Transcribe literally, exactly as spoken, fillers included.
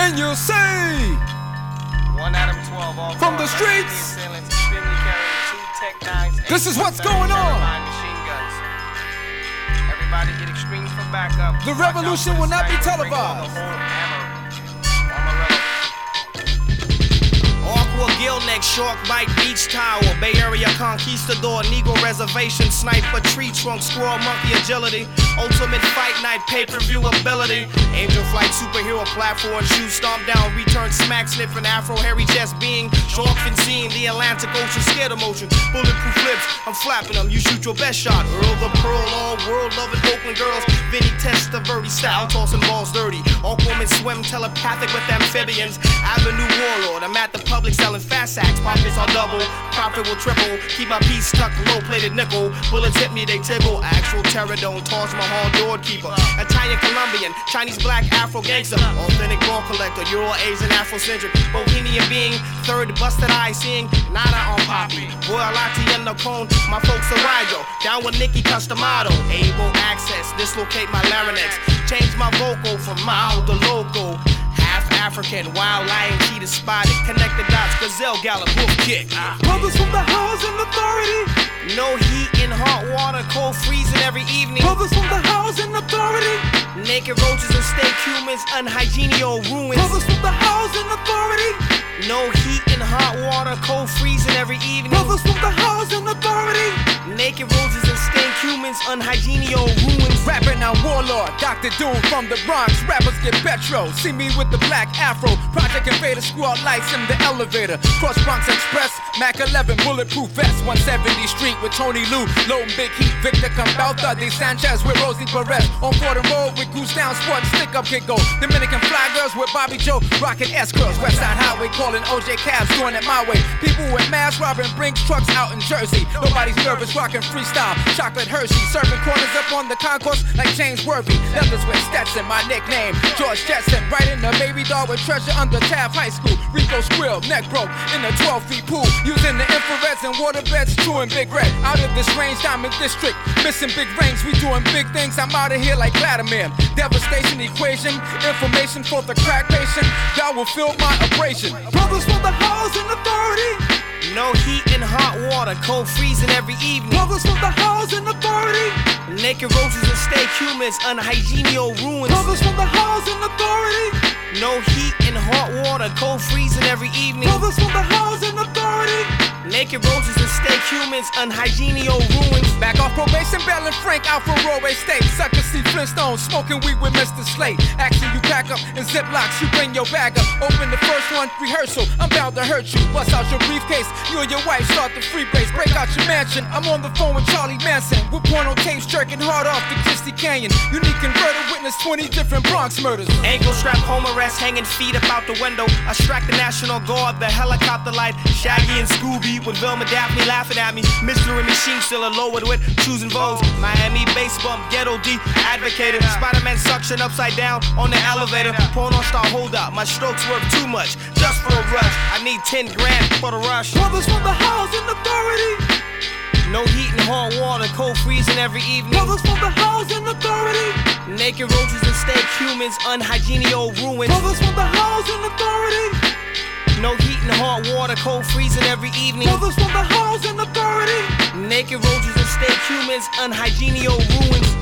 Can you see? One Adam twelve, all from the streets? This is what's going on. Everybody get extreme for backup. The revolution will not be televised. Aqua, gill neck, shark bite, beach tower, Bay Area conquistador, Negro reservation, sniper, tree trunk, squirrel, monkey agility, ultimate fight night, pay-per-view ability, angel flight, superhero platform, shoes stomp down, return smack, sniffing afro, hairy chest being, shark fin seeing, the Atlantic Ocean, scared emotion, bulletproof lips, I'm flapping them, you shoot your best shot, Earl the Pearl, all world loving Oakland girls, Vinny Testaverde style, tossing balls dirty, Aquaman swim telepathic with amphibians, Avenue Warlord, I'm at the public selling fast sacks, pockets are double, profit will triple, keep my piece stuck, low-plated nickel, bullets hit me, they tickle, actual terror don't toss my hall doorkeeper, Italian Colombian, Chinese black Afro gangster, authentic ball collector, Euro Asian Afrocentric, Bohemian being, third busted eye seeing, nada on poppy, boy Alati and the cone, my folks are Rido, down with Nicky Customado, able access, dislocate my larynx, change my vocal from mild to local, African, wild lion, cheetah spotted, connect the dots, gazelle gallop, hoof kick. Brothers from the housing authority. No heat in hot water, cold freezing every evening. Brothers from the housing authority. Naked roaches and steak humans, unhygienio ruins. Brothers from the housing authority. No heat in hot water, cold freezing every evening. Brothers from the housing authority. Naked roses and stank humans, unhygienio ruins. Rapping on Warlord, Doctor Doom from the Bronx. Rappers get petro, see me with the black afro. Project Invader, screw out lights in the elevator. Cross Bronx Express, Mac eleven, bulletproof vest. one seventy Street with Tony Lou, loading big heat. Victor Cambalta de Sanchez with Rosie Perez. On Fordham Road with Goose Down Sport, stick up kick go. Dominican fly girls with Bobby Joe, rocking S-Curls. Westside Highway calling O J cabs, doing it my way. People with mass robbing Brinks trucks out in Jersey. Nobody's nervous, rocking freestyle. Chocolate Hershey, serving corners up on the concourse like James Worthy. Leathers with Stetson, my nickname George Jetson. Right in the baby doll with treasure under Taft High School. Rico Squill, neck broke in a twelve feet pool. Using the infrareds and water beds, chewing Big Red. Out of this range, Diamond District, missing big rings. We doing big things, I'm out of here like Vladimir. Devastation equation, information for the crack patient. God will feel my abrasion. Brothers from the housing authority. No heat in hot water, cold freezing every evening. Brothers from the housing authority. Naked roaches and steak humans, unhygienio ruins. Brothers from the housing authority. No heat in hot water, cold freezing every evening. Brothers from the housing authority. Naked roses and steak humans, unhygienio ruins. Back off probation, Bell and Frank out for Roadway State. Sucker see Flintstone, smoking weed with Mister Slate. Action you pack up in Ziplocs, you bring your bag up. Open the first one, rehearsal, I'm bound to hurt you. Bust out your briefcase, you and your wife start the free base. Break out your mansion, I'm on the phone with Charlie Manson. With porno tapes jerking hard off the Christie Canyon. Unique converter, witness twenty different Bronx murders. Ankle strap, home arrest, hanging feet up out the window. I strike the National Guard, the helicopter light. Shaggy and Scooby with Velma Daphne laughing at me. Mystery Machine still a lowered with choosing votes. Miami bass bump, ghetto D, advocated. Spider-Man suction upside down on the elevator. Porno star hold up, my strokes worth too much. Just for a rush, I need ten grand for the rush. Brothers from the housing authority. No heat and hot water, cold freezing every evening. Brothers from the housing authority. Naked roaches and steak humans, unhygienio ruins. Brothers from the housing authority. No heat and hot water, cold freezing every evening. Brothers from the housing authority. Naked roaches and steak humans, unhygienio ruins.